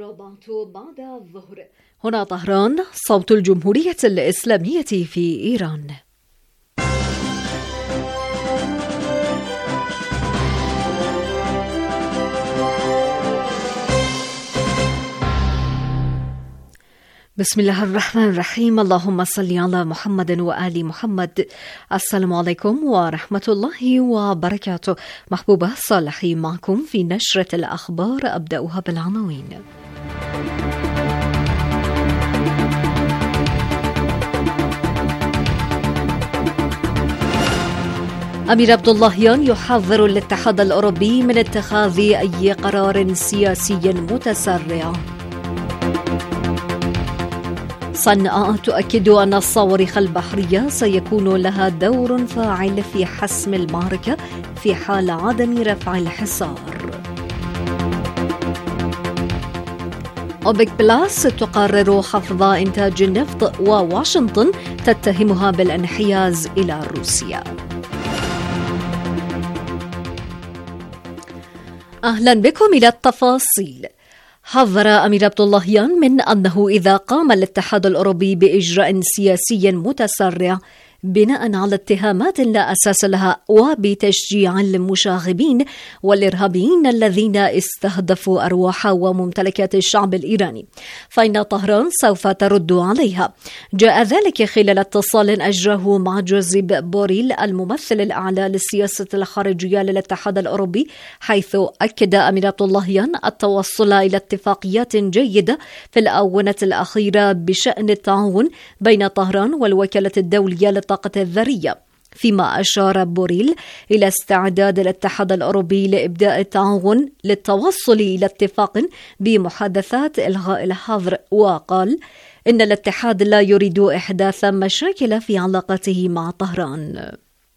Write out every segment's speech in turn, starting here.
الرابعة بعد الظهر. هنا طهران، صوت الجمهورية الإسلامية في إيران. بسم الله الرحمن الرحيم. اللهم صل على محمد وآل محمد. السلام عليكم ورحمة الله وبركاته. محبوبة صالحي معكم في نشرة الأخبار، أبدأها بالعناوين. أمير عبد اللهيان يحذر الاتحاد الأوروبي من اتخاذ أي قرار سياسي متسرع. صنعاء تؤكد أن الصواريخ البحرية سيكون لها دور فاعل في حسم المعركة في حال عدم رفع الحصار. أوبك بلاس تقرر خفض إنتاج النفط، وواشنطن تتهمها بالانحياز إلى روسيا. أهلا بكم إلى التفاصيل. حذر أمير عبد اللهيان من أنه إذا قام الاتحاد الأوروبي بإجراء سياسي متسرع بناء على اتهامات لا أساس لها وبتشجيع المشاغبين والإرهابيين الذين استهدفوا أرواح وممتلكات الشعب الإيراني، فإن طهران سوف ترد عليها. جاء ذلك خلال اتصال أجراه مع جوزيب بوريل الممثل الأعلى للسياسة الخارجية للاتحاد الأوروبي، حيث أكد أمير عبد اللهيان التوصل إلى اتفاقيات جيدة في الآونة الأخيرة بشأن التعاون بين طهران والوكالة الدولية للطاقة الذرية، فيما أشار بوريل إلى استعداد الاتحاد الأوروبي لإبداء التعاون للتوصل إلى اتفاق بمحادثات إلغاء الحظر، وقال إن الاتحاد لا يريد إحداث مشاكل في علاقته مع طهران.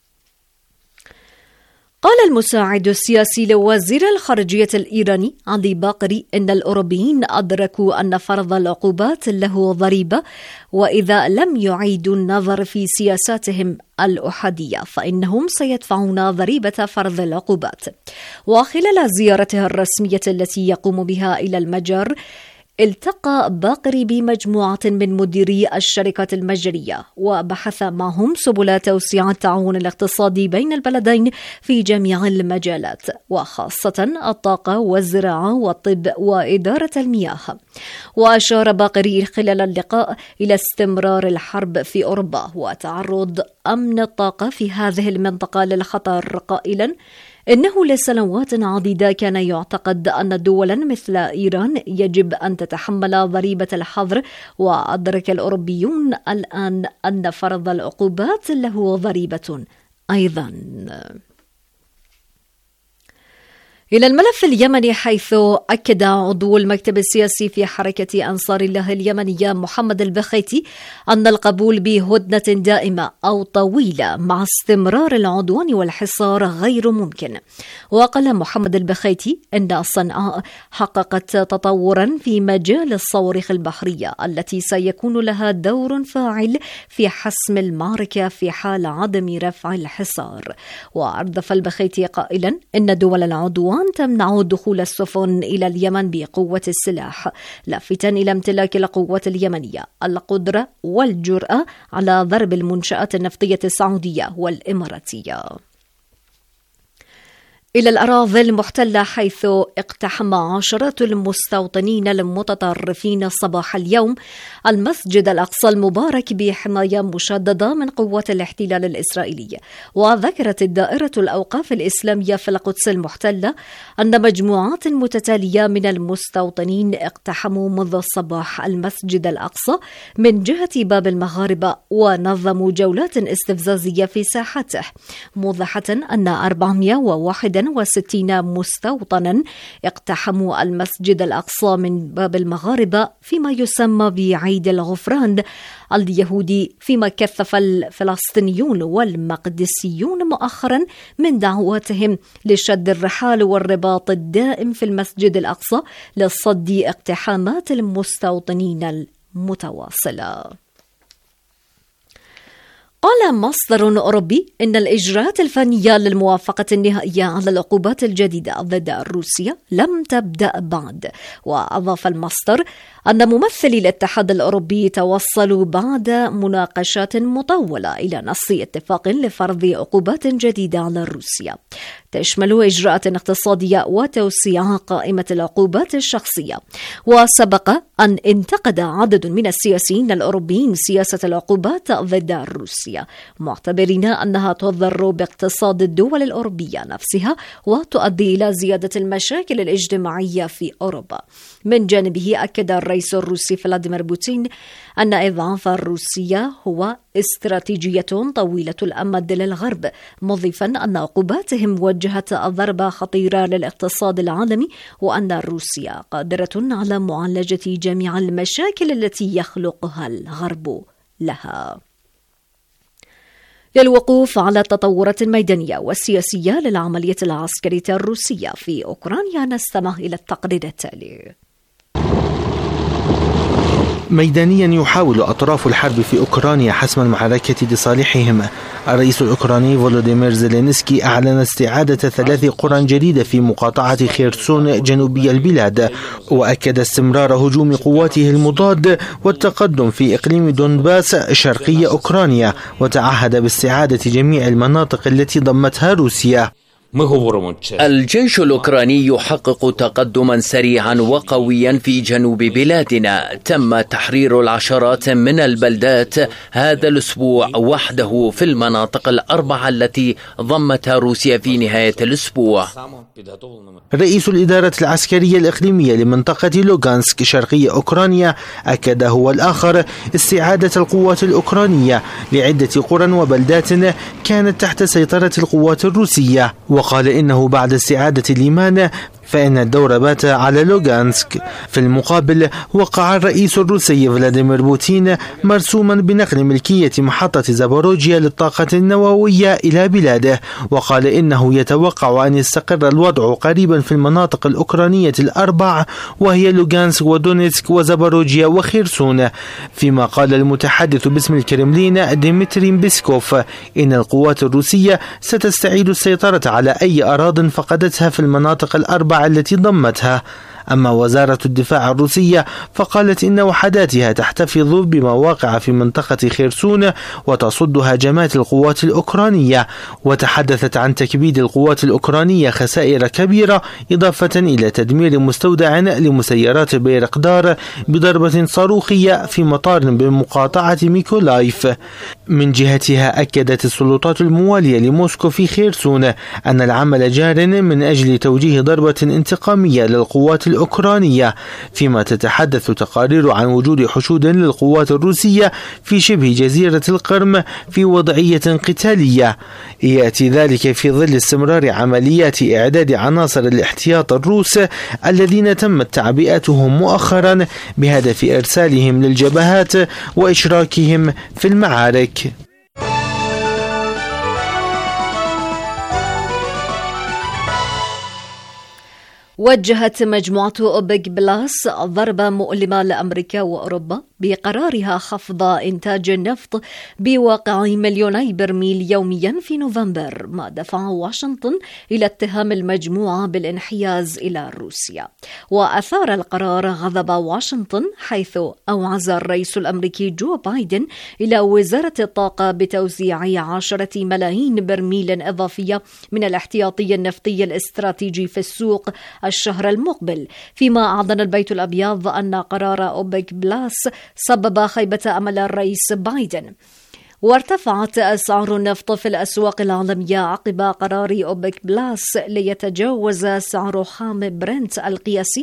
قال المساعد السياسي لوزير الخارجية الإيراني علي باقري إن الأوروبيين أدركوا أن فرض العقوبات له ضريبة، وإذا لم يعيدوا النظر في سياساتهم الأحادية فإنهم سيدفعون ضريبة فرض العقوبات. وخلال زيارته الرسمية التي يقوم بها إلى المجر، التقى باقري بمجموعة من مديري الشركات المجرية وبحث معهم سبل توسيع التعاون الاقتصادي بين البلدين في جميع المجالات، وخاصة الطاقة والزراعة والطب وإدارة المياه. وأشار باقري خلال اللقاء إلى استمرار الحرب في أوروبا وتعرض أمن الطاقة في هذه المنطقة للخطر، قائلا إنه لسنوات عديدة كان يعتقد أن دولا مثل إيران يجب أن تتحمل ضريبة الحظر، وأدرك الأوروبيون الآن أن فرض العقوبات له ضريبة أيضا. إلى الملف اليمني، حيث أكد عضو المكتب السياسي في حركة أنصار الله اليمنية محمد البخيتي أن القبول بهدنة دائمة أو طويلة مع استمرار العدوان والحصار غير ممكن. وقال محمد البخيتي أن صنعاء حققت تطورا في مجال الصواريخ البحرية التي سيكون لها دور فاعل في حسم المعركة في حال عدم رفع الحصار. وأردف البخيتي قائلا إن دول العدوان تمنع دخول السفن إلى اليمن بقوة السلاح، لافتا إلى امتلاك القوات اليمنية القدرة والجرأة على ضرب المنشآت النفطية السعودية والإماراتية. إلى الأراضي المحتلة، حيث اقتحم عشرات المستوطنين المتطرفين صباح اليوم المسجد الأقصى المبارك بحماية مشددة من قوات الاحتلال الإسرائيلي. وذكرت الدائرة الأوقاف الإسلامية في القدس المحتلة أن مجموعات متتالية من المستوطنين اقتحموا منذ الصباح المسجد الأقصى من جهة باب المغاربة، ونظموا جولات استفزازية في ساحته، موضحة أن 461 مستوطنا اقتحموا المسجد الأقصى من باب المغاربة فيما يسمى بعيد الغفران اليهودي، فيما كثف الفلسطينيون والمقدسيون مؤخرا من دعواتهم لشد الرحال والرباط الدائم في المسجد الأقصى لصد اقتحامات المستوطنين المتواصلة. قال مصدر أوروبي إن الإجراءات الفنية للموافقة النهائية على العقوبات الجديدة ضد روسيا لم تبدأ بعد. وأضاف المصدر أن ممثلي الاتحاد الأوروبي توصلوا بعد مناقشات مطولة إلى نص اتفاق لفرض عقوبات جديدة على روسيا تشمل إجراءات اقتصادية وتوسيع قائمة العقوبات الشخصية. وسبق أن انتقد عدد من السياسيين الأوروبيين سياسة العقوبات ضد روسيا معتبرين أنها تضر باقتصاد الدول الأوروبية نفسها وتؤدي إلى زيادة المشاكل الاجتماعية في أوروبا. من جانبه أكد الرئيس الروسي فلاديمير بوتين أن إضعاف روسيا هو استراتيجية طويلة الأمد للغرب، مضيفا أن عقوباتهم وجهت ضربة خطيرة للاقتصاد العالمي وأن روسيا قادرة على معالجة جميع المشاكل التي يخلقها الغرب لها. للوقوف على التطورات الميدانية والسياسية للعملية العسكرية الروسية في أوكرانيا نستمع إلى التقرير التالي. ميدانيا يحاول أطراف الحرب في أوكرانيا حسم المعركة لصالحهم. الرئيس الأوكراني فولوديمير زيلينسكي أعلن استعادة 3 قرى جديدة في مقاطعة خيرسون جنوبي البلاد، وأكد استمرار هجوم قواته المضاد والتقدم في إقليم دونباس شرقي أوكرانيا، وتعهد باستعادة جميع المناطق التي ضمتها روسيا. الجيش الأوكراني يحقق تقدما سريعا وقويا في جنوب بلادنا. تم تحرير العشرات من البلدات هذا الأسبوع وحده في المناطق ال4 التي ضمتها روسيا في نهاية الأسبوع. رئيس الإدارة العسكرية الإقليمية لمنطقة لوغانسك شرقي أوكرانيا أكد هو الآخر استعادة القوات الأوكرانية لعدة قرى وبلدات كانت تحت سيطرة القوات الروسية، وقال إنه بعد استعادة ليمان فإن الدور بات على لوغانسك. في المقابل وقع الرئيس الروسي فلاديمير بوتين مرسوما بنقل ملكية محطة زاباروجيا للطاقة النووية إلى بلاده، وقال إنه يتوقع أن يستقر الوضع قريبا في المناطق الأوكرانية ال4 وهي لوغانسك ودونيتسك وزاباروجيا وخيرسون. فيما قال المتحدث باسم الكرملين ديمتري بيسكوف إن القوات الروسية ستستعيد السيطرة على أي أراضٍ فقدتها في المناطق ال4 التي ضمتها. أما وزارة الدفاع الروسية فقالت إن وحداتها تحتفظ بمواقع في منطقة خيرسون وتصد هجمات القوات الأوكرانية، وتحدثت عن تكبيد القوات الأوكرانية خسائر كبيرة إضافة إلى تدمير مستودع لمسيرات بيرقدار بضربة صاروخية في مطار بمقاطعة ميكولايف. من جهتها أكدت السلطات الموالية لموسكو في خيرسون أن العمل جار من أجل توجيه ضربة انتقامية للقوات الأوكرانية، فيما تتحدث تقارير عن وجود حشود للقوات الروسية في شبه جزيرة القرم في وضعية قتالية. يأتي ذلك في ظل استمرار عمليات إعداد عناصر الاحتياط الروس الذين تمت تعبئتهم مؤخرا بهدف إرسالهم للجبهات وإشراكهم في المعارك. وجهت مجموعة أوبك بلاس ضربة مؤلمة لأمريكا وأوروبا بقرارها خفض إنتاج النفط بواقع 2,000,000 برميل يوميا في نوفمبر، ما دفع واشنطن إلى اتهام المجموعة بالانحياز إلى روسيا. وأثار القرار غضب واشنطن، حيث أوعز الرئيس الأمريكي جو بايدن إلى وزارة الطاقة بتوزيع 10 ملايين برميل إضافية من الاحتياطي النفطي الاستراتيجي في السوق الشهر المقبل، فيما أعلن البيت الأبيض أن قرار أوبك بلاس سبب خيبة أمل الرئيس بايدن. وارتفعت أسعار النفط في الأسواق العالمية عقب قرار أوبك بلاس ليتجاوز سعر خام برنت القياسي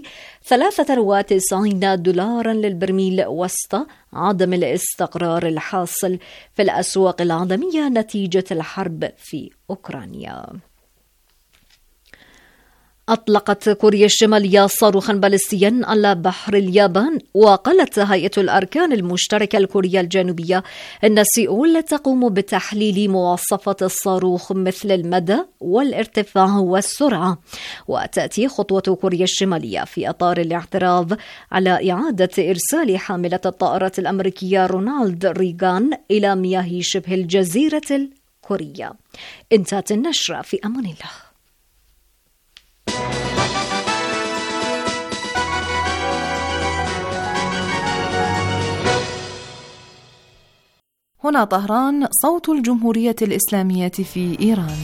$93 للبرميل وسط عدم الاستقرار الحاصل في الأسواق العالمية نتيجة الحرب في أوكرانيا. أطلقت كوريا الشمالية صاروخا باليستيا على بحر اليابان. وقالت هيئة الأركان المشتركة الكورية الجنوبية أن سيئول تقوم بتحليل مواصفات الصاروخ مثل المدى والارتفاع والسرعة. وتأتي خطوة كوريا الشمالية في إطار الاعتراض على إعادة إرسال حاملة الطائرات الأمريكية رونالد ريغان إلى مياه شبه الجزيرة الكورية. انتهت النشرة، في أمان الله. هنا طهران، صوت الجمهورية الإسلامية في إيران.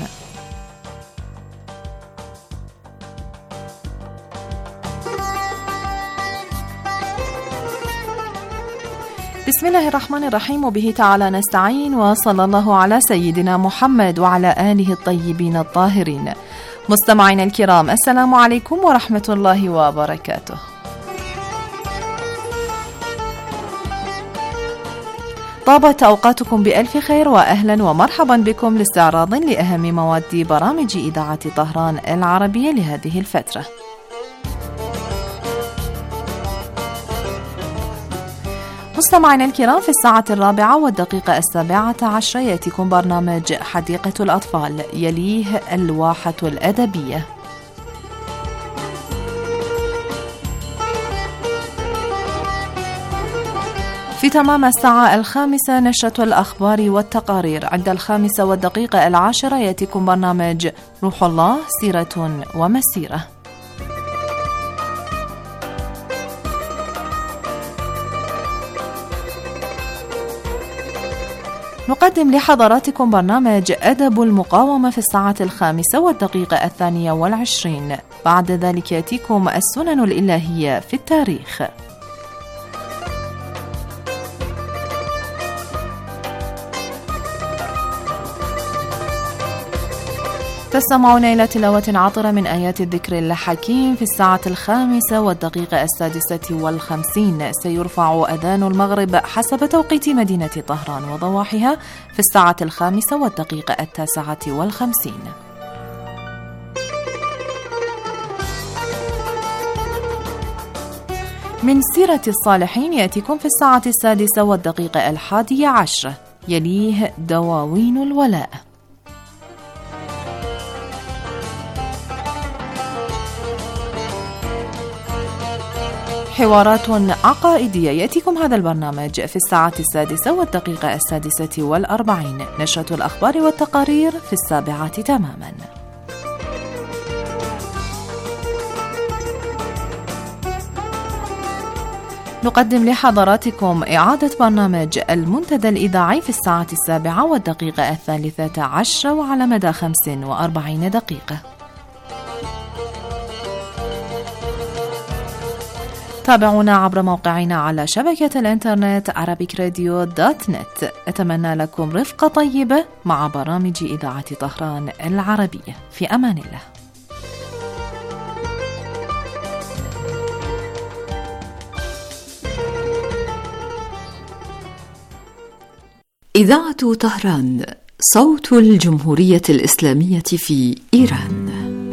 بسم الله الرحمن الرحيم، وبه تعالى نستعين، وصلى الله على سيدنا محمد وعلى آله الطيبين الطاهرين. مستمعينا الكرام، السلام عليكم ورحمة الله وبركاته. طابت أوقاتكم بألف خير، وأهلا ومرحبا بكم لاستعراض لأهم مواد برامج إذاعة طهران العربية لهذه الفترة. مستمعينا الكرام، في الساعة 4:17 يأتيكم برنامج حديقة الأطفال، يليه الواحة الأدبية. في تمام الساعة 5 نشرة الأخبار والتقارير. عند 5:10 يأتيكم برنامج روح الله، سيرة ومسيرة. نقدم لحضراتكم برنامج أدب المقاومة في الساعة 5:22. بعد ذلك يأتيكم السنن الإلهية في التاريخ. تستمعون إلى تلاوة عطرة من آيات الذكر الحكيم في الساعة 5:56. سيرفع أذان المغرب حسب توقيت مدينة طهران وضواحيها في الساعة 5:59. من سيرة الصالحين يأتيكم في الساعة 6:11. يليه دواوين الولاء. حوارات عقائدية يأتيكم هذا البرنامج في الساعة 6:46. نشرة الأخبار والتقارير في 7 تماما. نقدم لحضراتكم إعادة برنامج المنتدى الإذاعي في الساعة 7:13 وعلى مدى 45 دقيقة. تابعونا عبر موقعنا على شبكة الإنترنت arabicradio.net. أتمنى لكم رفقة طيبة مع برامج إذاعة طهران العربية. في أمان الله. إذاعة طهران، صوت الجمهورية الإسلامية في إيران.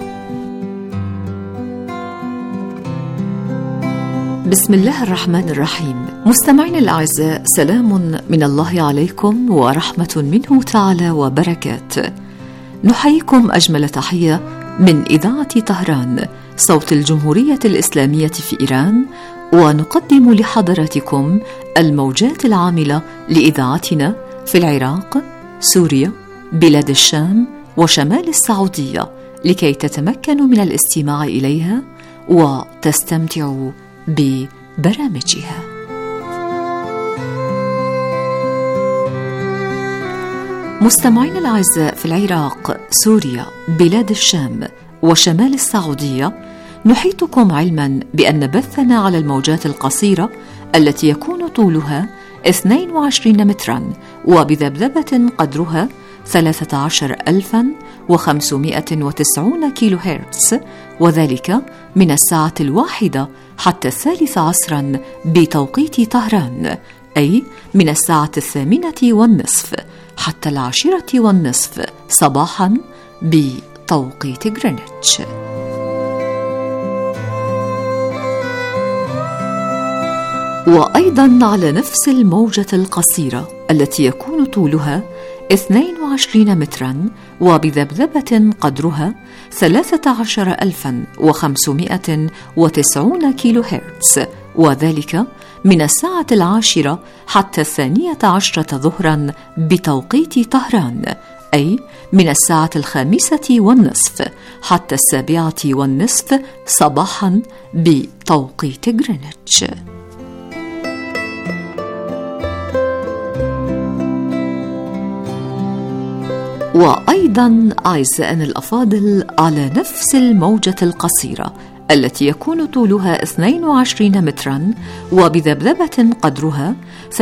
بسم الله الرحمن الرحيم. مستمعينا الأعزاء، سلام من الله عليكم ورحمة منه تعالى وبركاته. نحييكم أجمل تحية من إذاعة طهران، صوت الجمهورية الإسلامية في إيران، ونقدم لحضراتكم الموجات العاملة لإذاعتنا في العراق، سوريا، بلاد الشام وشمال السعودية، لكي تتمكنوا من الاستماع إليها وتستمتعوا ببرامجها. مستمعين الأعزاء، في العراق، سوريا، بلاد الشام وشمال السعودية، نحيطكم علما بأن بثنا على الموجات القصيرة التي يكون طولها 22 مترا وبذبذبة قدرها 13590 كيلو هرتز، وذلك من الساعة 1 حتى 3 عصرا بتوقيت طهران، أي من الساعة 8:30 حتى 10:30 صباحا بتوقيت غرينتش. وأيضا على نفس الموجة القصيرة التي يكون طولها 22 مترا وبذبذبة قدرها 13590 كيلو هرتز، وذلك من الساعة 10 حتى 12 ظهرا بتوقيت طهران، أي من الساعة 5:30 حتى 7:30 صباحا بتوقيت غرينتش. وأيضا أعزائنا الأفاضل على نفس الموجة القصيرة التي يكون طولها 22 مترا وبذبذبة قدرها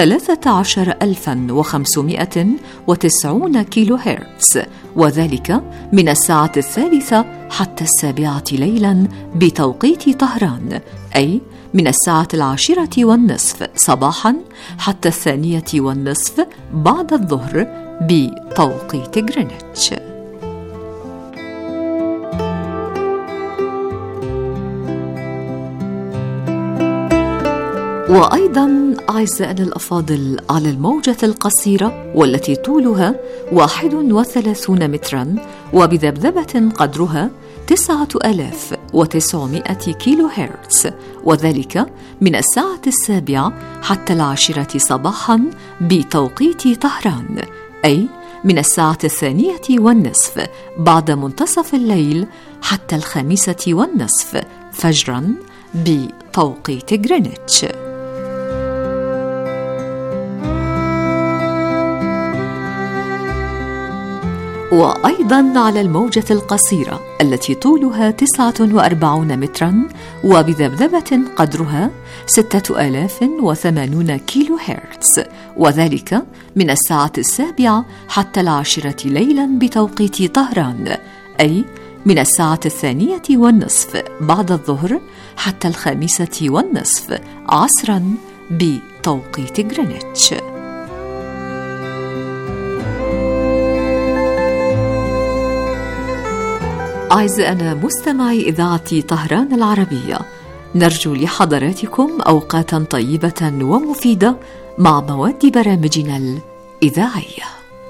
13590 كيلو هرتز، وذلك من الساعة 3 حتى 7 ليلا بتوقيت طهران، أي من الساعة 10:30 صباحا حتى 2:30 بعد الظهر بتوقيت غرينتش. وأيضا أعزائنا الأفاضل على الموجة القصيرة والتي طولها 31 مترا وبذبذبة قدرها 9900 كيلو هرتز، وذلك من الساعة 7 حتى 10 صباحا بتوقيت طهران، أي من الساعة 2:30 بعد منتصف الليل حتى 5:30 فجرا بتوقيت غرينتش. وأيضا على الموجة القصيرة التي طولها 49 مترا وبذبذبة قدرها 6080 كيلو هرتز، وذلك من الساعة 7 حتى 10 ليلا بتوقيت طهران، أي من الساعة 2:30 بعد الظهر حتى 5:30 عصرا بتوقيت غرينتش. أعزائنا مستمعي إذاعة طهران العربية، نرجو لحضراتكم أوقاتا طيبة ومفيدة مع مواد برامجنا الإذاعية.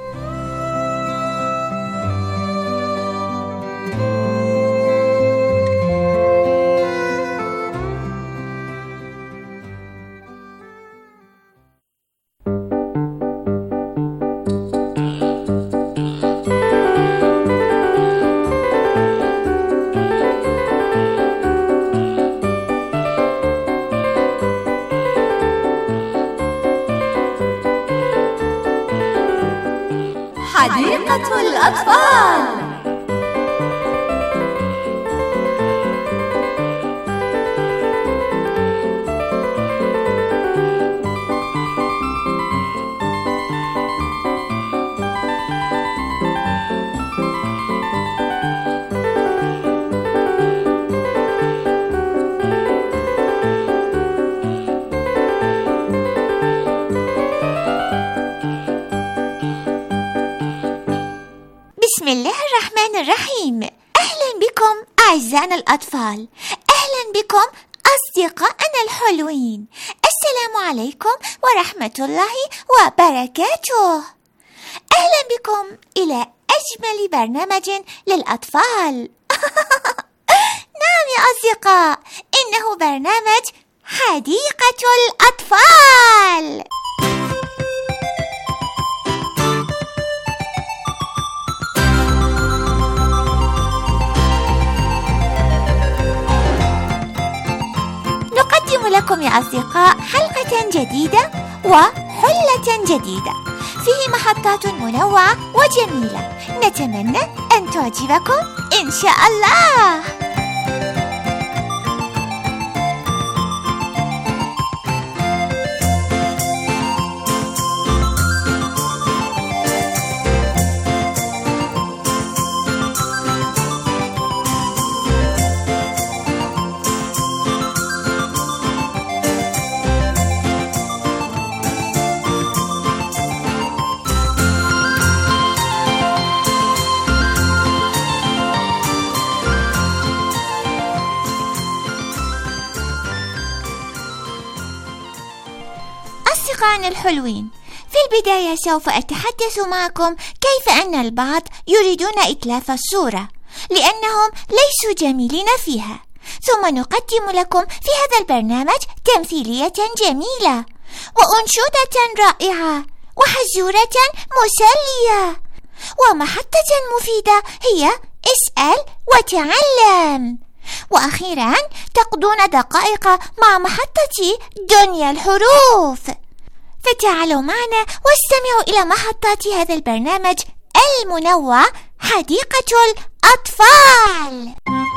حديقة الأطفال. بسم الله الرحمن الرحيم. أهلا بكم أعزائنا الأطفال، أهلا بكم أصدقائنا الحلوين. السلام عليكم ورحمة الله وبركاته. أهلا بكم إلى أجمل برنامج للأطفال. نعم يا أصدقاء، إنه برنامج حديقة الأطفال. نقدم لكم يا أصدقاء حلقة جديدة وحلة جديدة فيه محطات منوعة وجميلة، نتمنى أن تعجبكم إن شاء الله. عن الحلوين، في البداية سوف أتحدث معكم كيف أن البعض يريدون إتلاف الصورة لأنهم ليسوا جميلين فيها، ثم نقدم لكم في هذا البرنامج تمثيلية جميلة وأنشودة رائعة وحزورة مسلية ومحطة مفيدة هي اسأل وتعلم، وأخيرا تقضون دقائق مع محطة دنيا الحروف. فتعالوا معنا واستمعوا إلى محطات هذا البرنامج المنوع حديقة الأطفال.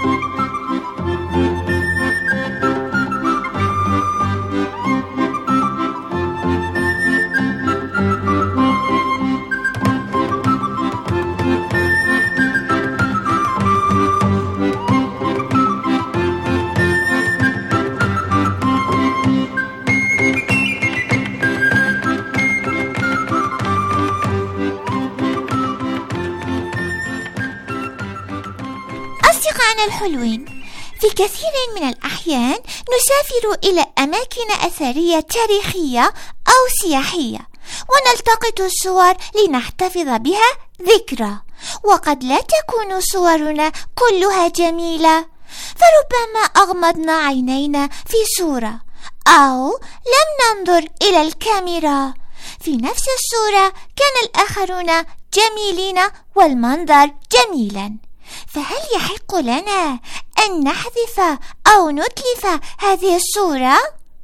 أصدقائنا الحلوين، في كثير من الأحيان نسافر إلى أماكن أثرية تاريخية أو سياحية ونلتقط الصور لنحتفظ بها ذكرى، وقد لا تكون صورنا كلها جميلة، فربما أغمضنا عينينا في صورة أو لم ننظر إلى الكاميرا. في نفس الصورة كان الآخرون جميلين والمنظر جميلا، فهل يحق لنا أن نحذف أو نتلف هذه الصورة؟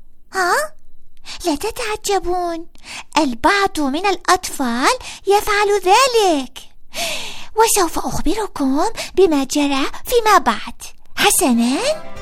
لا تتعجبون، البعض من الأطفال يفعل ذلك، وسوف أخبركم بما جرى فيما بعد. حسناً؟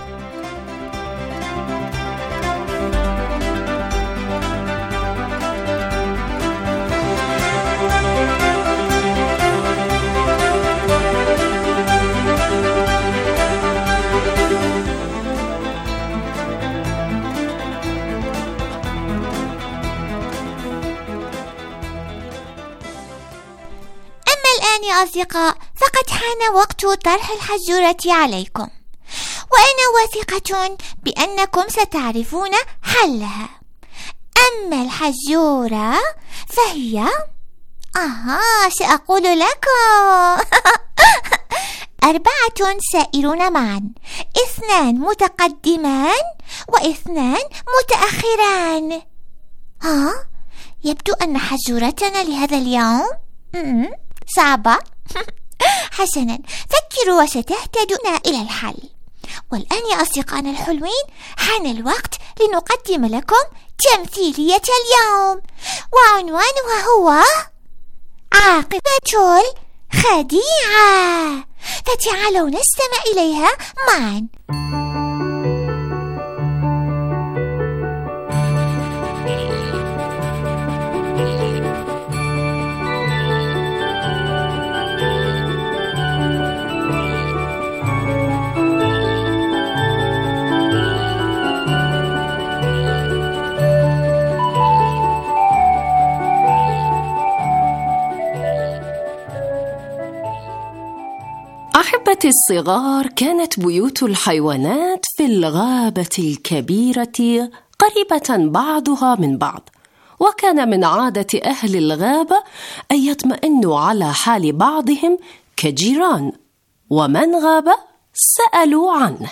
يا أصدقاء، فقد حان وقت طرح الحزورة عليكم، وأنا واثقة بأنكم ستعرفون حلها. أما الحزورة فهي سأقول لكم 4 سائرون معا، 2 متقدمان و2 متأخران. يبدو أن حزورتنا لهذا اليوم صعبة. حسنا، فكروا وستهتدون إلى الحل. والآن يا أصدقائنا الحلوين، حان الوقت لنقدم لكم تمثيلية اليوم، وعنوانها هو عاقبة الخديعة، فتعالوا نستمع إليها معا. أحبتي الصغار، كانت بيوت الحيوانات في الغابة الكبيرة قريبة بعضها من بعض، وكان من عادة أهل الغابة أن يطمئنوا على حال بعضهم كجيران، ومن غاب سألوا عنه.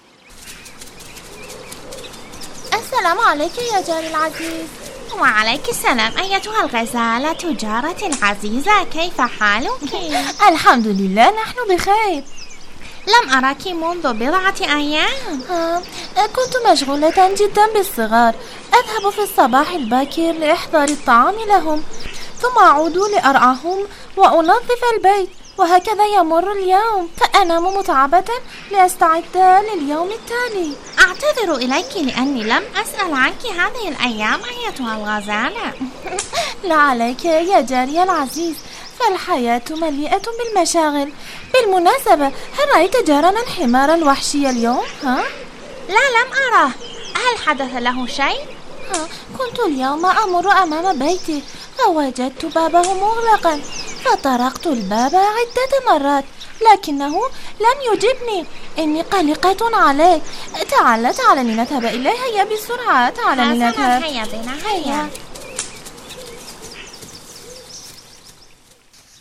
السلام عليك يا جاري العزيز. وعليك السلام أيتها الغزالة جارتي العزيزة، كيف حالك؟ الحمد لله، نحن بخير. لم أراك منذ بضعة أيام. كنت مشغولة جدا بالصغار، أذهب في الصباح الباكر لإحضار الطعام لهم، ثم أعود لأرعاهم وأنظف البيت، وهكذا يمر اليوم، فأنام متعبة لأستعد لليوم التالي. أعتذر إليك لأني لم أسأل عنك هذه الأيام أيتها الغزالة. لا عليك يا جاري العزيز، فالحياة مليئة بالمشاغل. بالمناسبة، هل رأيت جارنا الحمار الوحشي اليوم؟ لا، لم أراه. هل حدث له شيء؟ كنت اليوم أمر أمام بيتي فوجدت بابه مغلقا، فطرقت الباب عدة مرات لكنه لم يجبني. إني قلقة عليه. تعال لنذهب إليه. هيا بسرعة، تعال لنذهب. هيا بنا، هيا.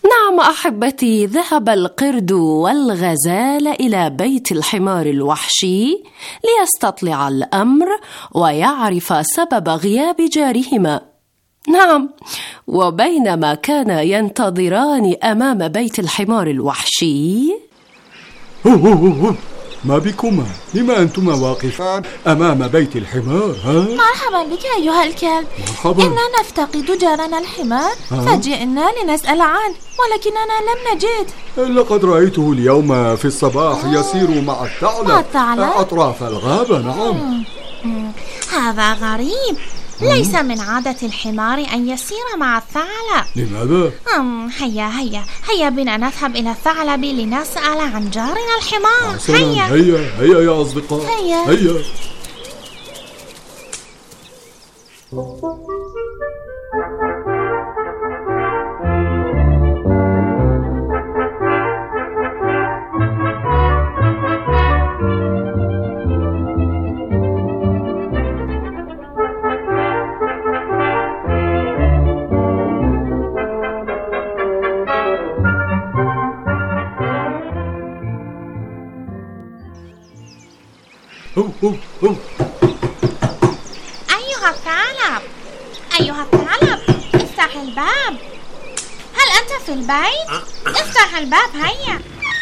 نعم أحبتي، ذهب القرد والغزال إلى بيت الحمار الوحشي ليستطلع الأمر ويعرف سبب غياب جارهما. نعم، وبينما كانا ينتظران أمام بيت الحمار الوحشي، ما بكما؟ لما أنتما واقفان أمام بيت الحمار؟ مرحبا بك أيها الكلب. مرحبا. إننا نفتقد جارنا الحمار فجئنا لنسأل عنه ولكننا لم نجد. لقد رأيته اليوم في الصباح يسير مع الثعلب أطراف الغابة. نعم. هذا غريب، ليس من عادة الحمار أن يسير مع الثعلب. لماذا؟ هيا بنا نذهب إلى الثعلب لنسأل عن جارنا الحمار. هيا يا أصدقاء. هيا. أيها الثعلب افتح الباب. هل أنت في البيت؟ افتح الباب. هيا.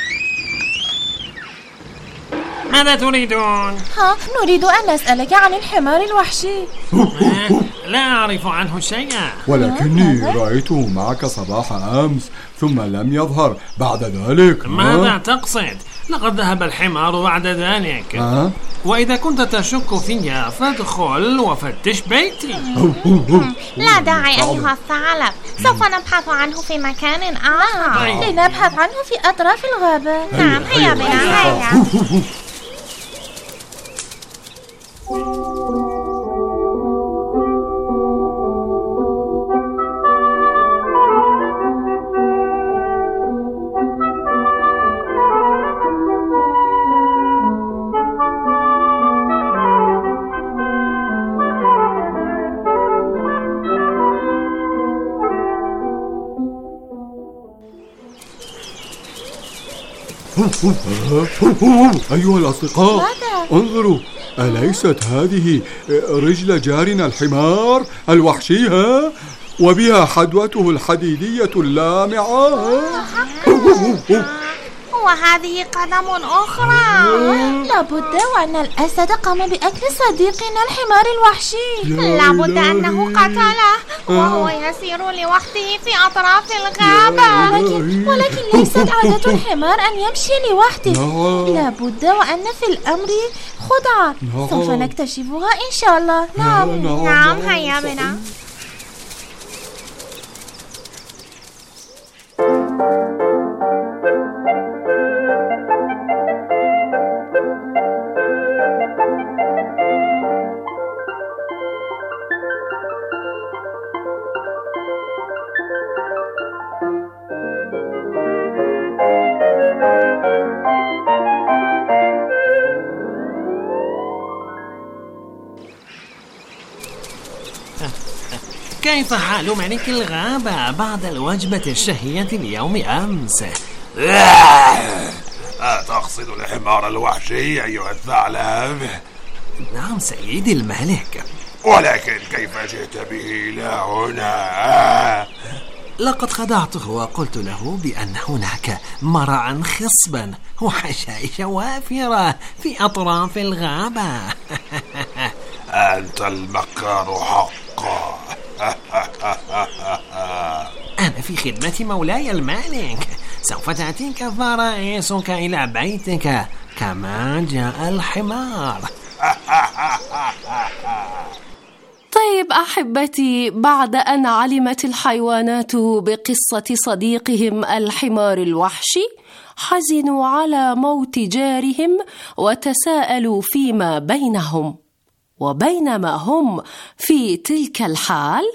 ماذا تريدون؟ نريد أن نسألك عن الحمار الوحشي. لا أعرف عنه شيئا، ولكني رأيته معك صباح أمس ثم لم يظهر بعد ذلك. ماذا تقصد؟ لقد ذهب الحمار بعد ذلك. وإذا كنت تشك فيا فادخل وفتش بيتي. لا داعي أيها الثعلب، سوف نبحث عنه في مكان آخر. لنبحث عنه في أطراف الغابة. نعم، هيا بنا. هيا. أيها الأصدقاء، انظروا، أليست هذه رجل جارنا الحمار الوحشي وبها حدوته الحديدية اللامعة؟ وهذه قدم أخرى. لابد وأن الأسد قام بأكل صديقنا الحمار الوحشي. لابد أنه قتله وهو يسير لوحده في أطراف الغابة. ولكن ليست عادة الحمار أن يمشي لوحده. لابد وأن في الأمر خدعة. سوف نكتشفها إن شاء الله. نعم، هيا بنا. كيف حال ملك الغابة بعد الوجبة الشهية اليوم أمس؟ أتقصد الحمار الوحشي أيها الثعلب؟ نعم سيدي الملك. ولكن كيف جئت به إلى هنا؟ لقد خدعته وقلت له بأن هناك مرعا خصبا وحشائش وافرة في أطراف الغابة. أنت المكار حقا. أنا في خدمة مولاي الملك. سوف تأتيك فرائسك إلى بيتك كما جاء الحمار. طيب أحبتي، بعد أن علمت الحيوانات بقصة صديقهم الحمار الوحشي، حزنوا على موت جارهم وتساءلوا فيما بينهم. وبينما هم في تلك الحال،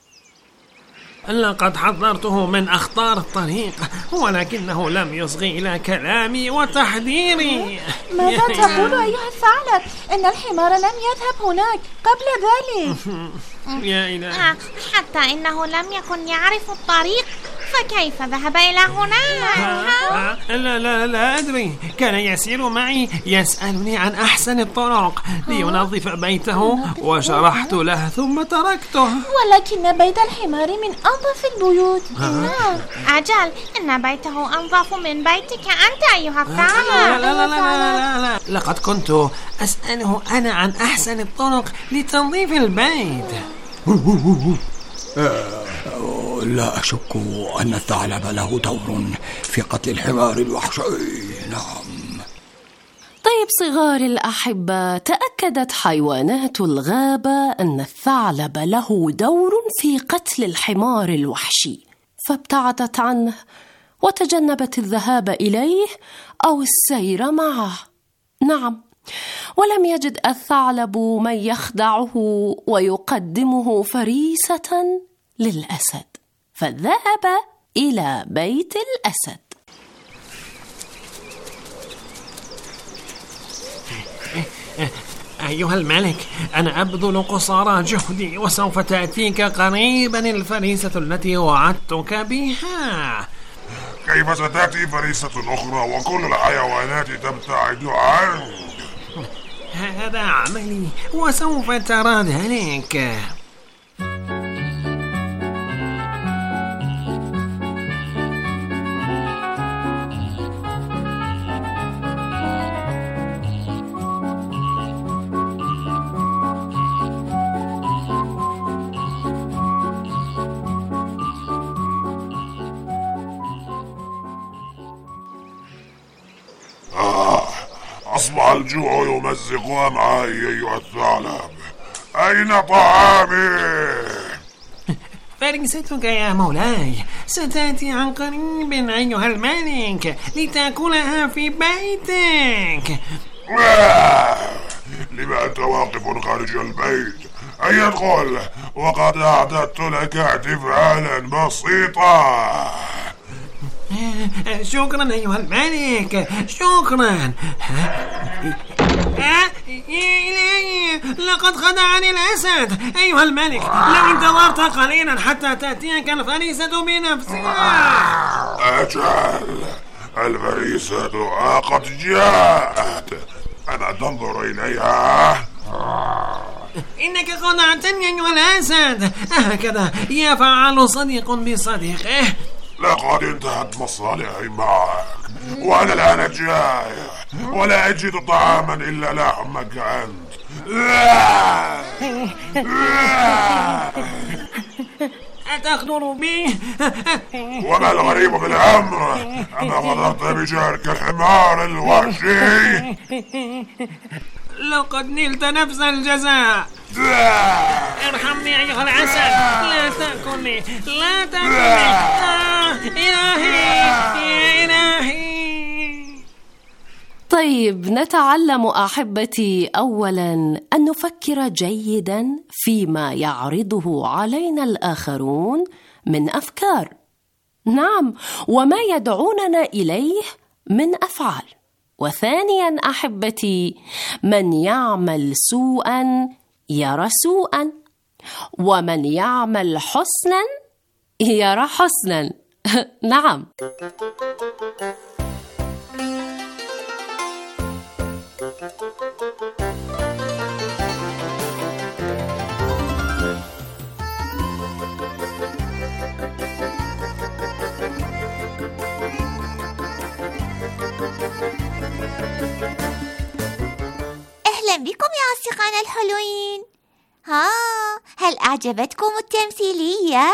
لقد حذرته من أخطار الطريق ولكنه لم يصغي إلى كلامي وتحذيري. ماذا تقول أيها الثعلب؟ إن الحمار لم يذهب هناك قبل ذلك. يا إلهي، حتى إنه لم يكن يعرف الطريق فكيف ذهب إلى هناك؟ لا أدري. كان يسير معي يسألني عن أحسن الطرق لينظف بيته، وشرحت له ثم تركته. ولكن بيت الحمار من أنظف البيوت. نعم. أجل، إن بيته أنظف من بيتك أنت أيها الثعلب. لا، لقد كنت أسأله أنا عن أحسن الطرق لتنظيف البيت. لا أشك أن الثعلب له دور في قتل الحمار الوحشي. نعم. طيب صغار الأحبة، تأكدت حيوانات الغابة أن الثعلب له دور في قتل الحمار الوحشي، فابتعدت عنه وتجنبت الذهاب إليه أو السير معه. نعم، ولم يجد الثعلب من يخدعه ويقدمه فريسة للأسد، فذهب إلى بيت الأسد. أيها الملك، أنا أبذل قصارى جهدي وسوف تأتيك قريبا الفريسة التي وعدتك بها. كيف ستأتي فريسة أخرى وكل الحيوانات تبتعد عنك؟ هذا عملي وسوف ترى ذلك. أصبح الجوع يمزق أمعائي أيها الثعلب. أين طعامي؟ فريستك يا مولاي ستأتي عن قريب أيها الملك لتأكلها في بيتك. لما أنت واقف خارج البيت؟ أي ادخل وقد أعددت لك احتفالا بسيطا. شكرا أيها الملك، شكرا. إلهي، لقد خدعني الأسد. أيها الملك، لو انتظرت قليلا حتى تأتيك الفريسة بنفسها. أجل، الفريسة قد جاءت. أنا تنظر إليها؟ إنك خدعتني أيها الأسد. هكذا يفعل صديق بصديقه. لقد انتهت مصالحي معك، وأنا الآن جائع ولا أجد طعاما إلا لحمك أنت. أتغدر بي؟ وما الغريب بالأمر؟ أما غدرت بجارك الحمار الوحشي؟ لقد نلت نفس الجزاء. ارحمني أيها العسل، لا تأكلني، لا تأكلني. إلهي يا إلهي. طيب، نتعلم أحبتي أولا أن نفكر جيدا فيما يعرضه علينا الآخرون من أفكار، نعم، وما يدعوننا إليه من أفعال. وثانيا أحبتي، من يعمل سوءا يرى سوءا، ومن يعمل حسنا يرى حسنا. نعم. أهلا بكم يا أصدقائنا الحلوين. هل أعجبتكم التمثيلية؟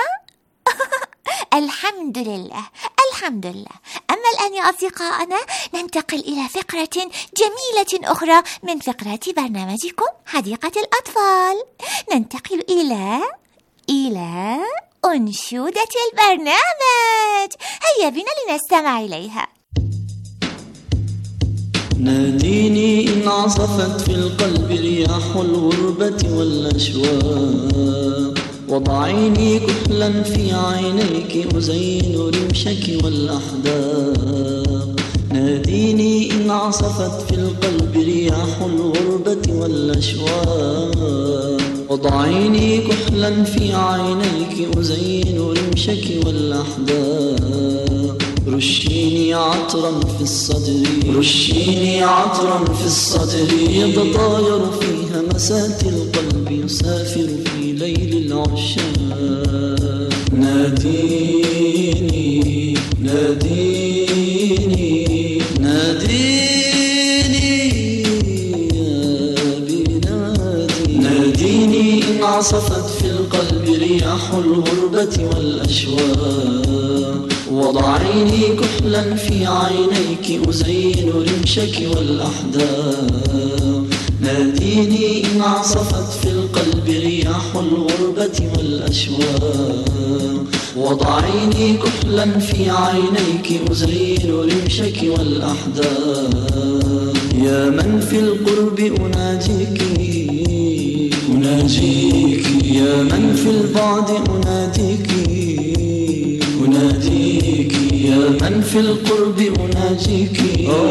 الحمد لله، الحمد لله. أما الآن يا أصدقائنا ننتقل إلى فقرة جميلة أخرى من فقرات برنامجكم حديقة الأطفال. ننتقل إلى أنشودة البرنامج. هيا بنا لنستمع إليها. ناديني إن عصفت في القلب رياح الغربة والأشواق، وضعيني كحلا في عينيك أزين رمشك والأحداق. ناديني إن عصفت في القلب رياح الغربة والأشواق، وضعيني كحلا في عينيك أزين رمشك والأحداق رشيني عطرا في الصدر رشيني عطرا في الصدر يتطاير في همسات القلب يسافر في ليل العشاق ناديني ناديني ناديني يا بنادي ناديني إن عصفت في القلب رياح الغربة والأشواق وضعيني كحلا في عينيك أزين رمشك والأحداق ناديني إن عصفت في القلب رياح الغربة والأشواق وضعيني كحلا في عينيك أزين رمشك والأحداق يا من في القرب أناجيك أناجيك يا من في البعد أناديك أناديك يا من في القرب أناجيك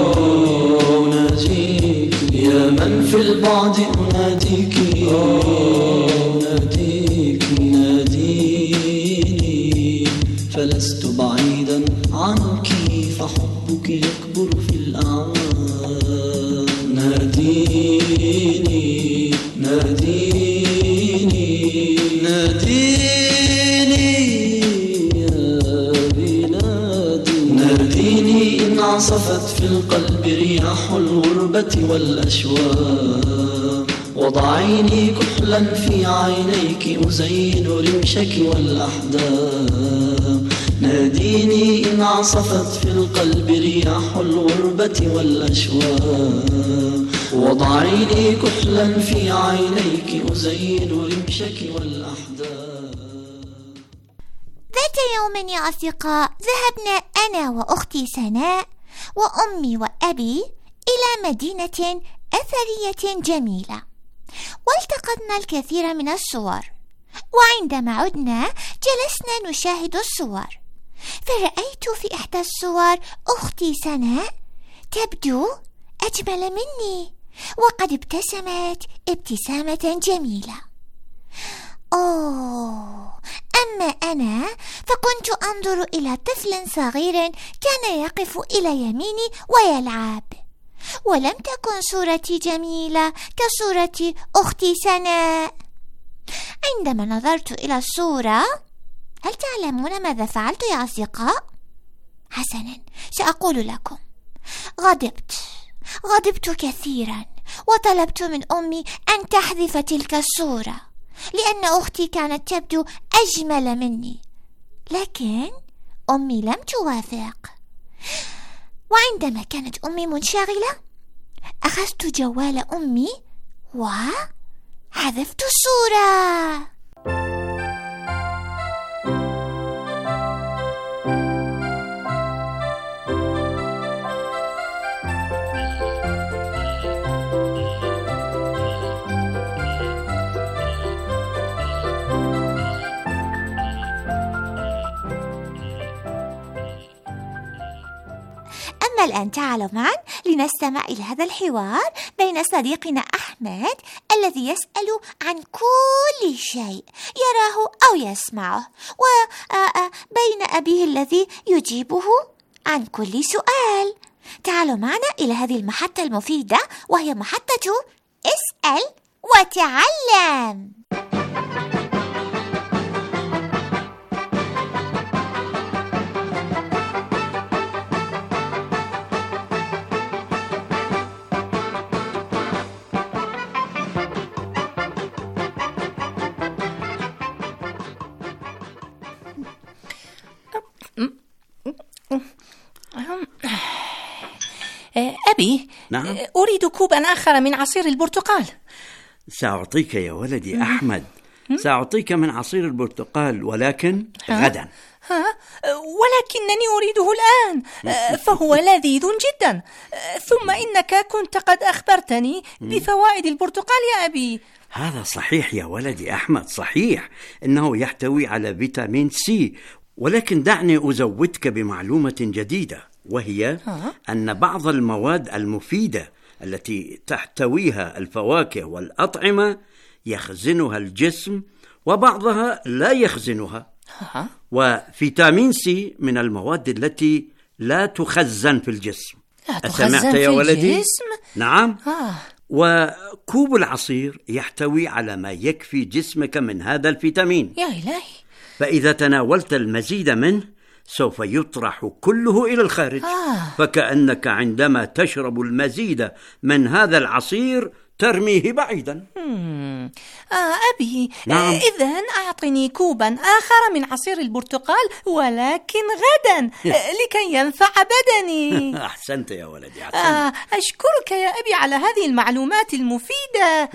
أناجيك يا من في البعد أناديك أناديك ناديني فلست بعيدا عنك فحبك يكبر في الأعماق ناديني ناديني ناديني ناديني إن عصفت في القلب رياح الغربة والأشواق وضعيني كحلا في عينيك أزين رمشك والأحداق ناديني إن عصفت في القلب رياح الغربة والأشواق وضعيني كحلا في عينيك أزين رمشك والأحداق. ذات يوم يا أصدقاء ذهبنا أنا وأختي سناء وأمي وأبي إلى مدينة أثرية جميلة والتقطنا الكثير من الصور وعندما عدنا جلسنا نشاهد الصور فرأيت في إحدى الصور أختي سناء تبدو أجمل مني وقد ابتسمت ابتسامة جميلة. أما أنا فكنت أنظر إلى طفل صغير كان يقف إلى يميني ويلعب ولم تكن صورتي جميلة كصورة أختي سناء. عندما نظرت إلى الصورة هل تعلمون ماذا فعلت يا أصدقاء؟ حسنا سأقول لكم. غضبت كثيرا وطلبت من أمي أن تحذف تلك الصورة لأن أختي كانت تبدو أجمل مني لكن أمي لم توافق. وعندما كانت أمي منشغلة أخذت جوال أمي وحذفت الصورة. أما الآن تعالوا معا لنستمع إلى هذا الحوار بين صديقنا أحمد الذي يسأل عن كل شيء يراه أو يسمعه وبين أبيه الذي يجيبه عن كل سؤال. تعالوا معنا إلى هذه المحطة المفيدة وهي محطة اسأل وتعلم. أبي، نعم؟ أريد كوبا آخر من عصير البرتقال. سأعطيك يا ولدي أحمد، سأعطيك من عصير البرتقال ولكن غدا. ولكنني أريده الآن فهو لذيذ جدا. ثم إنك كنت قد أخبرتني بفوائد البرتقال يا أبي. هذا صحيح يا ولدي أحمد، صحيح إنه يحتوي على فيتامين سي، ولكن دعني أزودك بمعلومة جديدة، وهي أن بعض المواد المفيدة التي تحتويها الفواكه والأطعمة يخزنها الجسم وبعضها لا يخزنها. وفيتامين سي من المواد التي لا تخزن في الجسم. أسمعت يا ولدي؟ الجسم؟ نعم. وكوب العصير يحتوي على ما يكفي جسمك من هذا الفيتامين. يا إلهي. فإذا تناولت المزيد منه سوف يطرح كله إلى الخارج. فكأنك عندما تشرب المزيد من هذا العصير ترميه بعيدا. أبي، نعم. إذن أعطني كوبا آخر من عصير البرتقال، ولكن غدا لكي ينفع بدني. أحسنت يا ولدي، أحسنت. أشكرك يا أبي على هذه المعلومات المفيدة.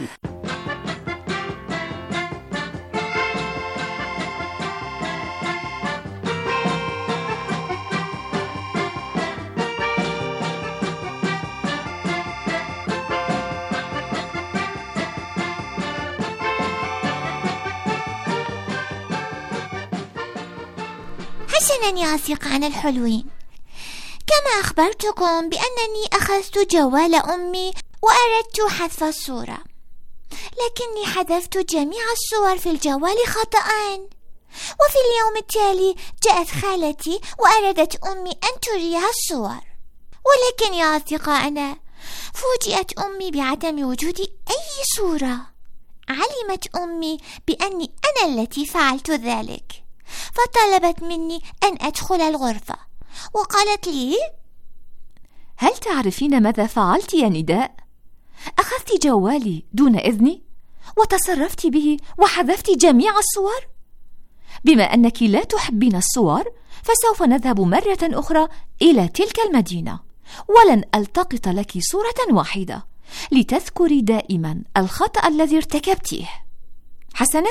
حسناً يا أصدقائنا الحلوين، كما أخبرتكم بأنني أخذت جوال أمي وأردت حذف الصورة، لكني حذفت جميع الصور في الجوال خطأ. وفي اليوم التالي جاءت خالتي وأرادت أمي أن تريها الصور، ولكن يا أصدقائنا فوجئت أمي بعدم وجود أي صورة. علمت أمي بأني أنا التي فعلت ذلك، فطلبت مني أن أدخل الغرفة وقالت لي: هل تعرفين ماذا فعلت يا نداء؟ أخذت جوالي دون إذني وتصرفت به وحذفت جميع الصور. بما أنك لا تحبين الصور فسوف نذهب مرة أخرى إلى تلك المدينة، ولن ألتقط لك صورة واحدة لتذكري دائما الخطأ الذي ارتكبتيه. حسنا؟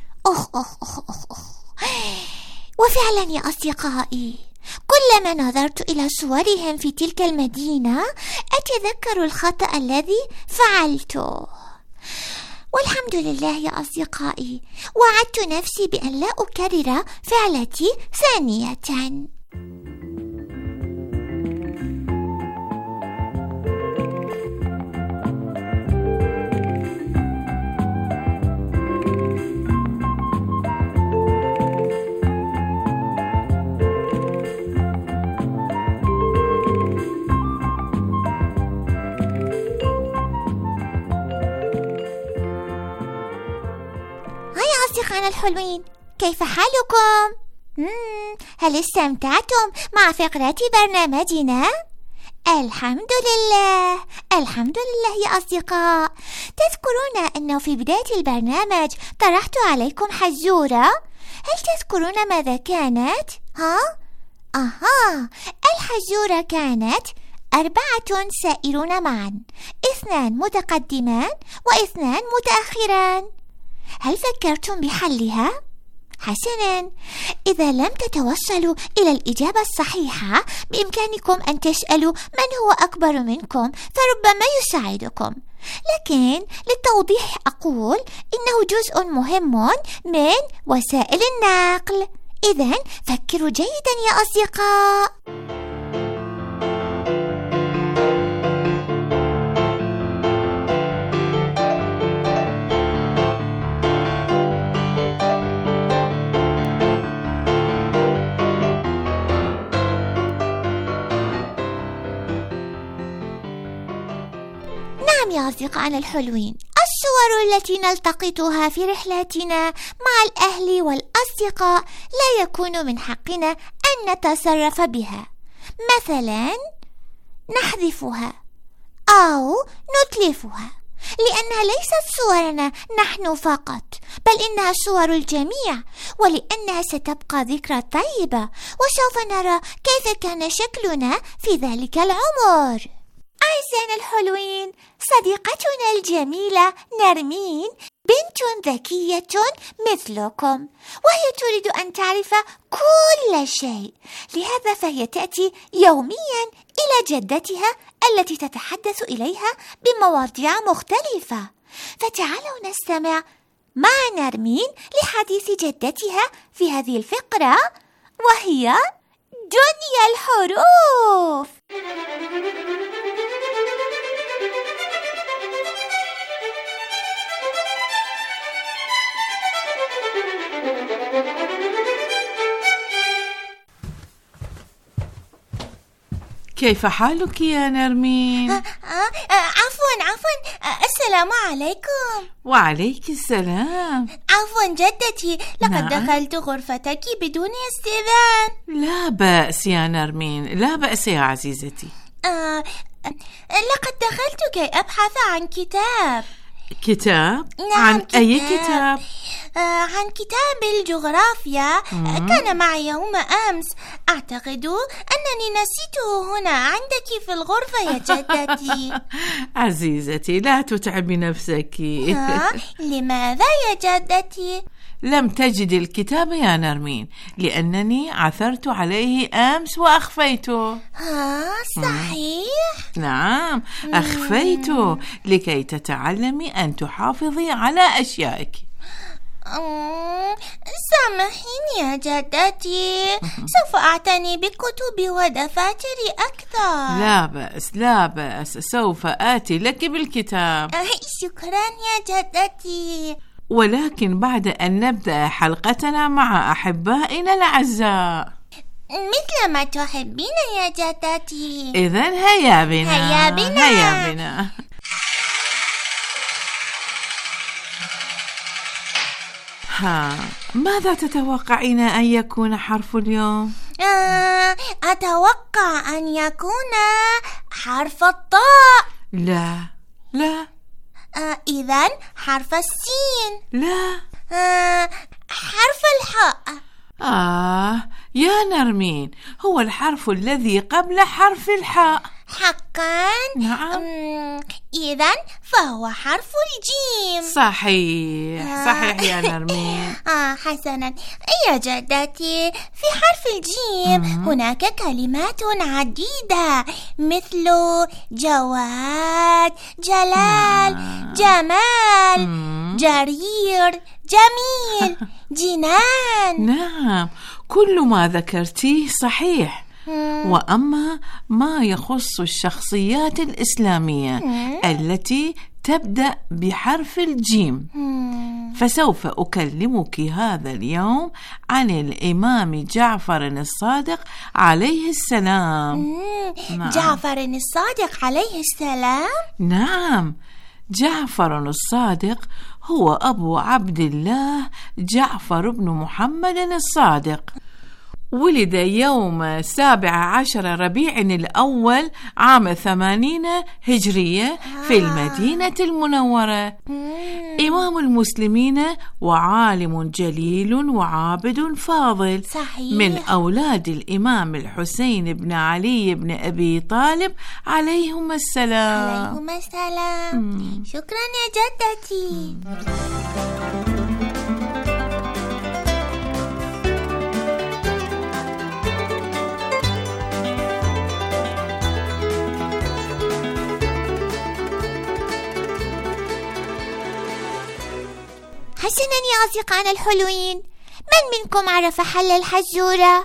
وفعلا يا أصدقائي، كلما نظرت إلى صورهم في تلك المدينة أتذكر الخطأ الذي فعلته. والحمد لله يا أصدقائي، وعدت نفسي بأن لا أكرر فعلتي ثانية. أصدقائنا الحلوين، كيف حالكم؟ هل استمتعتم مع فقرات برنامجنا؟ الحمد لله، الحمد لله يا أصدقاء. تذكرون أنه في بداية البرنامج طرحت عليكم حزورة؟ هل تذكرون ماذا كانت؟ الحزورة كانت 4 سائرون معا، 2 متقدمان و2 متأخران. هل فكرتم بحلها؟ حسناً، إذا لم تتوصلوا إلى الإجابة الصحيحة بإمكانكم أن تسألوا من هو أكبر منكم فربما يساعدكم، لكن للتوضيح أقول إنه جزء مهم من وسائل النقل. إذن فكروا جيداً يا أصدقاء. نعم يا أصدقائنا الحلوين، الصور التي نلتقطها في رحلاتنا مع الأهل والأصدقاء لا يكون من حقنا أن نتصرف بها. مثلا نحذفها أو نتلفها، لأنها ليست صورنا نحن فقط، بل إنها صور الجميع، ولأنها ستبقى ذكرى طيبة، وسوف نرى كيف كان شكلنا في ذلك العمر. أعزائنا الحلوين، صديقتنا الجميلة نرمين بنت ذكية مثلكم، وهي تريد أن تعرف كل شيء، لهذا فهي تأتي يوميا إلى جدتها التي تتحدث إليها بمواضيع مختلفة. فتعالوا نستمع مع نرمين لحديث جدتها في هذه الفقرة، وهي دنيا الحروف. كيف حالك يا نرمين؟ عفوا السلام عليكم. وعليك السلام. عفوا جدتي، لقد دخلت غرفتك بدون استئذان. لا بأس يا نرمين، لا بأس يا عزيزتي. لقد دخلت كي أبحث عن كتاب. كتاب؟ نعم، عن أي كتاب؟ عن كتاب الجغرافيا. كان معي يوم أمس. أعتقد أنني نسيته هنا عندك في الغرفة يا جدتي. عزيزتي لا تتعبي نفسك. لماذا يا جدتي؟ لم تجد الكتاب يا نرمين لأنني عثرت عليه أمس وأخفيته. صحيح؟ نعم، أخفيته لكي تتعلمي أن تحافظي على أشيائك. سامحيني يا جدتي، سوف أعتني بكتبي ودفاتري أكثر. لا بأس لا بأس، سوف آتي لك بالكتاب. شكرا يا جدتي. ولكن بعد أن نبدأ حلقتنا مع أحبائنا الأعزاء. مثل ما تحبين يا جدتي. إذن هيا بنا. هيا بنا. هيا بنا. ماذا تتوقعين أن يكون حرف اليوم؟ أتوقع أن يكون حرف الطاء. لا. إذن حرف السين. لا. حرف الحاء. يا نرمين، هو الحرف الذي قبل حرف الحاء. حقا؟ نعم. إذن فهو حرف الجيم. صحيح يا نرمين. حسنا يا جدتي، في حرف الجيم هناك كلمات عديدة مثل جواد، جلال، جمال، جرير، جميل، جنان. نعم، كل ما ذكرتيه صحيح. وأما ما يخص الشخصيات الإسلامية التي تبدأ بحرف الجيم، فسوف أكلمك هذا اليوم عن الإمام جعفر الصادق عليه السلام. جعفر الصادق عليه السلام؟ نعم، جعفر الصادق هو أبو عبد الله جعفر بن محمد الصادق. ولد يوم 17 ربيع الأول عام 80 هجرية في المدينة المنورة. إمام المسلمين وعالم جليل وعابد فاضل. صحيح. من أولاد الإمام الحسين بن علي بن أبي طالب عليهم السلام. شكرا يا جدتي. حسنا يا أصدقائنا الحلوين، من منكم عرف حل الحزورة؟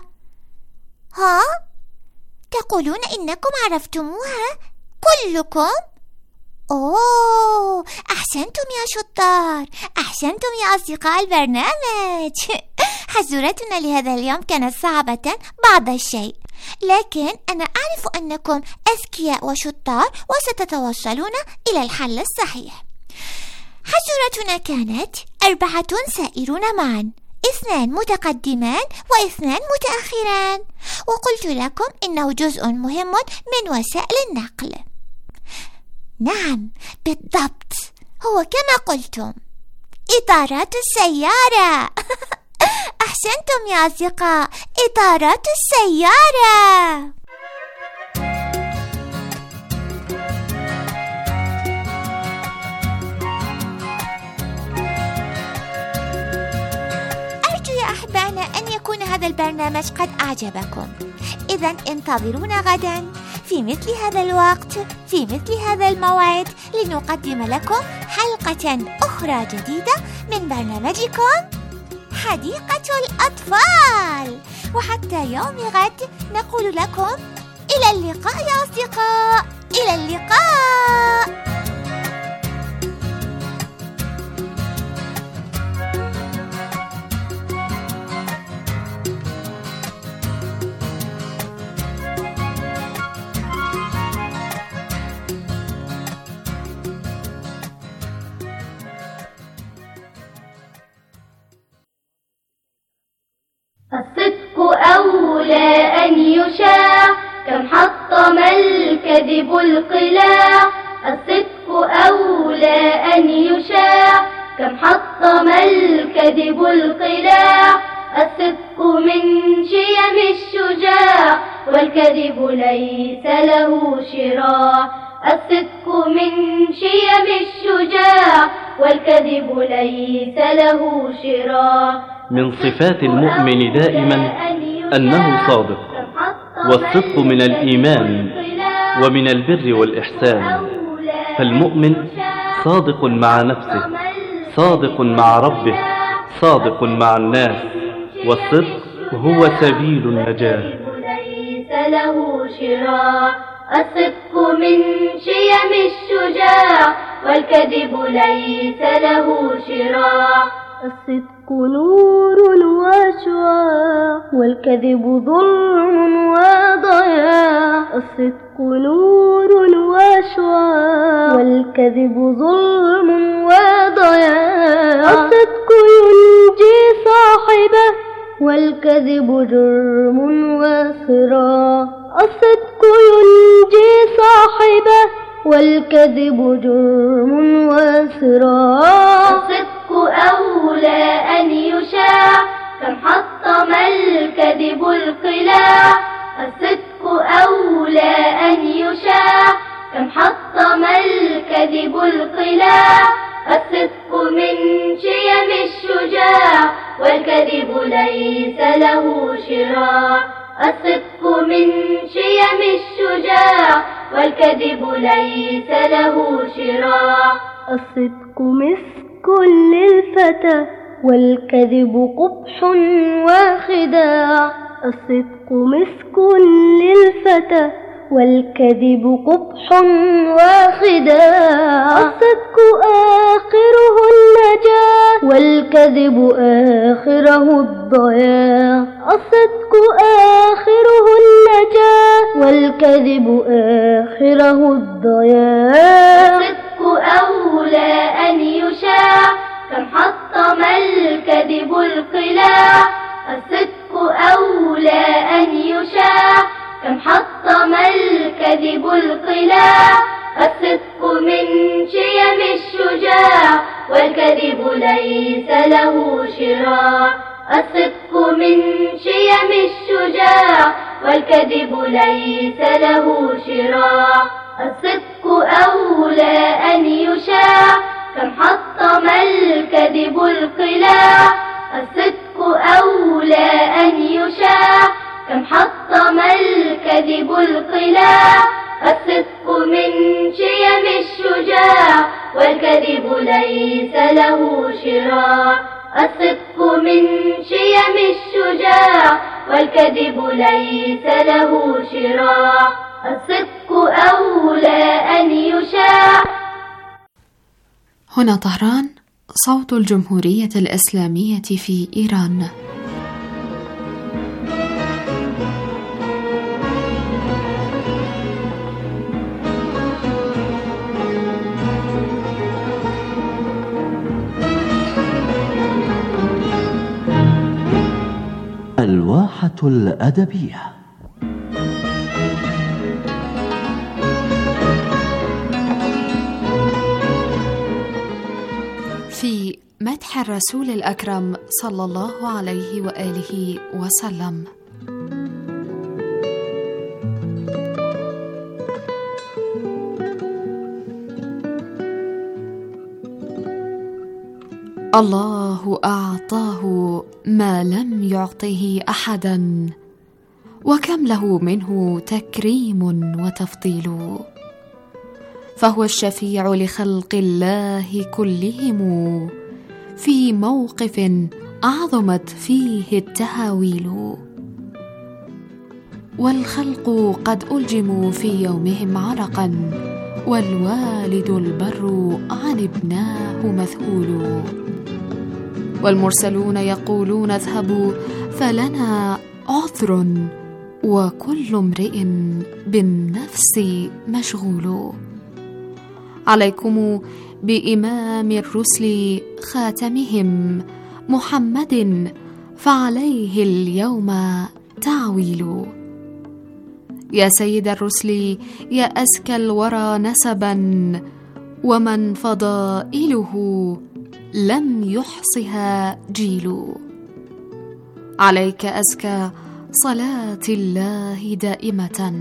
تقولون إنكم عرفتموها كلكم؟ أحسنتم يا شطار، أحسنتم يا أصدقاء البرنامج. حزورتنا لهذا اليوم كانت صعبة بعض الشيء، لكن أنا أعرف أنكم أذكياء وشطار وستتوصلون إلى الحل الصحيح. حزورتنا كانت 4 سائرون معا، 2 متقدمان و2 متأخران، وقلت لكم إنه جزء مهم من وسائل النقل. نعم بالضبط، هو كما قلتم، إطارات السيارة. أحسنتم يا أصدقاء، إطارات السيارة. أن يكون هذا البرنامج قد أعجبكم. إذن انتظرونا غدا في مثل هذا الوقت في مثل هذا الموعد لنقدم لكم حلقة أخرى جديدة من برنامجكم حديقة الأطفال. وحتى يوم غد نقول لكم إلى اللقاء يا أصدقاء، إلى اللقاء. أن يشاع كم حطم الكذب القلاع الصدق أولى أن يشاع كم حطم الكذب القلاع الصدق من شيم الشجاع والكذب ليس له شراع الصدق من شيم الشجاع والكذب ليس له شراع من صفات المؤمن دائما أنه صادق، والصدق من الإيمان ومن البر والإحسان. فالمؤمن صادق مع نفسه، صادق مع ربه، صادق مع الناس، والصدق هو سبيل النجاة. ليس له شراع الصدق من شيم الشجاع والكذب ليس له شراع الصدق نور وشعاع والكذب ظلم وضياع الصدق نور وشعاع والكذب ظلم وضياع الصدق ينجي صاحبه والكذب جرم وصراع الصدق ينجي صاحبه والكذب جرم وصراع الصدق أولى أن يشاع كم حطم الكذب القلاع الصدق أولى أن يشاع كم حطم الكذب القلاع الصدق من شيم الشجاع والكذب ليس له شراع الصدق من شيم الشجاع والكذب ليس له شراع الصدق مسك للفتى والكذب قبح وخداع الصدق مسك للفتى والكذب قبح وخداع الصدق آخره النجاة والكذب آخره الضياع الصدق آخره النجاة والكذب آخره الضياع الصدق أولى أن يشاع كم حطم الكذب القلاع الصدق أولى أن يشاع كم حطم الكذب القلاع الصدق من شيم الشجاع والكذب ليس له شراع الصدق من شيم الشجاع والكذب ليس له شراع الصدق أولى أن يشاع كم حطم الكذب القلاع الصدق أولى أن يشاع كم حطم الكذب القلاع الصدق من شيم الشجاع والكذب ليس له شراع الصدق من شيم الشجاع والكذب ليس له شراع الصدق أولى أن يشاع. هنا طهران، صوت الجمهورية الإسلامية في إيران. الواحة الأدبية. في مدح الرسول الأكرم صلى الله عليه وآله وسلم. الله أعطاه ما لم يعطه أحدا، وكم له منه تكريم وتفضيل، فهو الشفيع لخلق الله كلهم في موقف أعظمت فيه التهاويل، والخلق قد ألجموا في يومهم عرقا، والوالد البر عن ابناه مذهول، والمرسلون يقولون اذهبوا فلنا عذر، وكل امرئ بالنفس مشغول. عليكم بإمام الرسل خاتمهم محمد، فعليه اليوم تعويل. يا سيد الرسل، يا أزكى الورى نسبا، ومن فضائله لم يحصها جيل. عليك أزكى صلاة الله دائمة،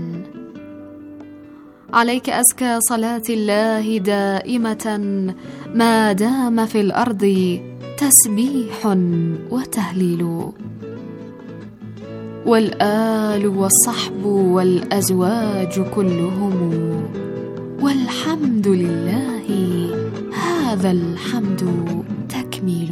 عليك أزكى صلاة الله دائمة، ما دام في الأرض تسبيح وتهليل. والآل والصحب والأزواج كلهم، والحمد لله هذا الحمد تكميل.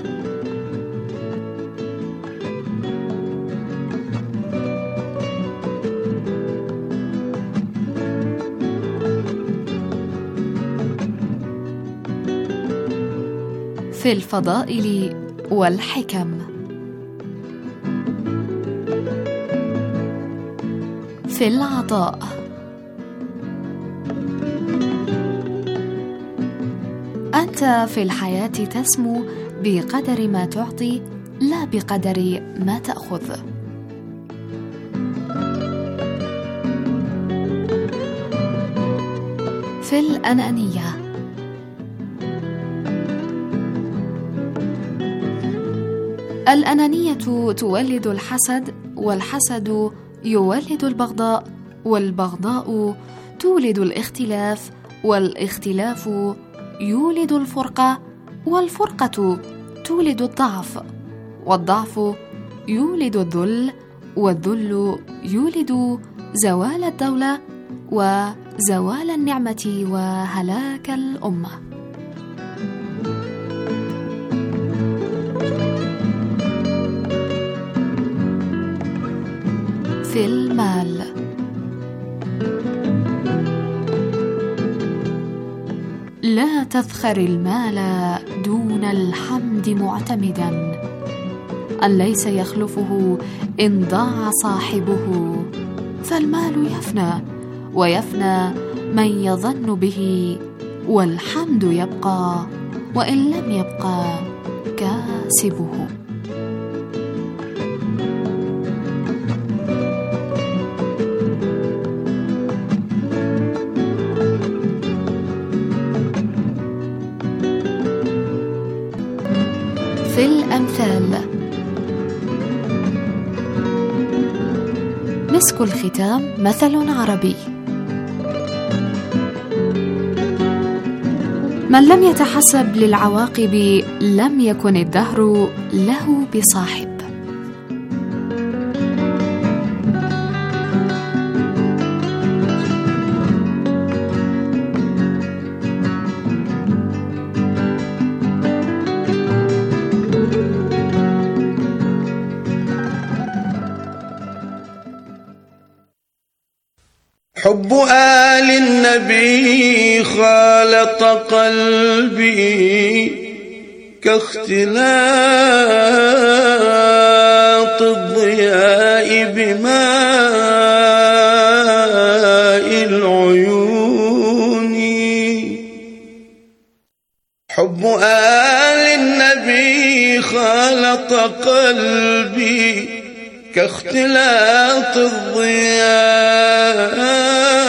في الفضائل والحكم. في العطاء. أنت في الحياة تسمو بقدر ما تعطي، لا بقدر ما تأخذ. في الأنانية. الأنانية تولد الحسد، والحسد يولد البغضاء، والبغضاء تولد الاختلاف، والاختلاف يولد الفرقة، والفرقة تولد الضعف، والضعف يولد الذل، والذل يولد زوال الدولة وزوال النعمة وهلاك الأمة. في المال. لا تذخر المال دون الحمد معتمدا، أن ليس يخلفه إن ضاع صاحبه. فالمال يفنى، ويفنى من يظن به، والحمد يبقى وإن لم يبقى كاسبه. في الأمثال. مسك الختام مثل عربي. من لم يتحسب للعواقب لم يكن الدهر له بصاحب. حب آل النبي خالط قلبي كاختلاط الضياء بماء العيون. حب آل النبي خالط قلبي كاختلاط الضياء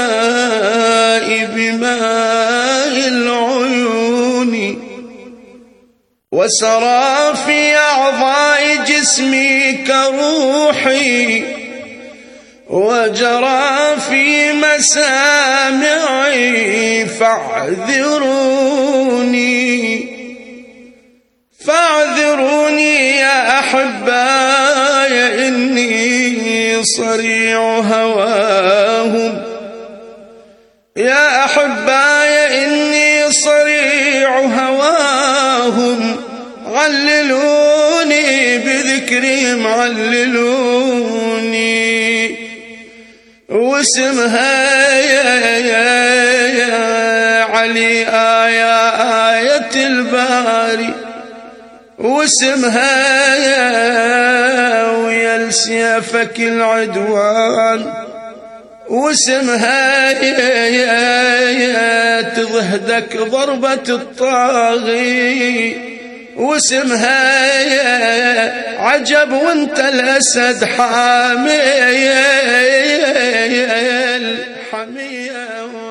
بماء العيون، وسرى في أعضاء جسمي كروحي، وجرى في مسامعي فاعذروني يا أحباي إني صريع هواهم، يا أحباي إني صريع هواهم، عللوني بذكرهم عللوني. واسمها يا علي آية الباري، واسمها ويا لسيفك العدوان، واسمها تضهدك ضربة الطاغي، واسمها عجب وانت الأسد حامي